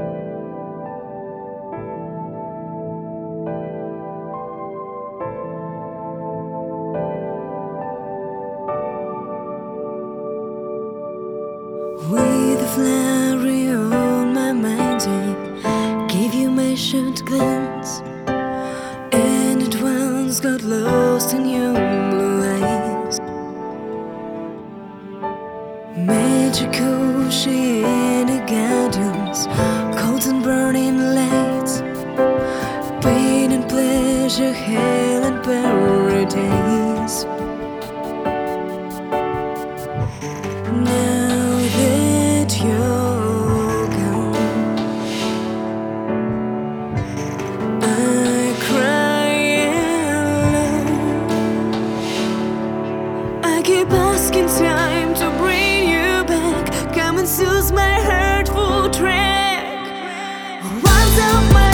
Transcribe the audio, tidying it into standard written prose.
With a flurry on my mind, I gave you my short glance, and at once got lost in your blue eyes. Magical shade gardens, cold and burning lights, pain and pleasure, hell and paradise. Now that you're gone, I cry alone. I keep asking time to bring you back. Come and soothe my hurtful track. Once of my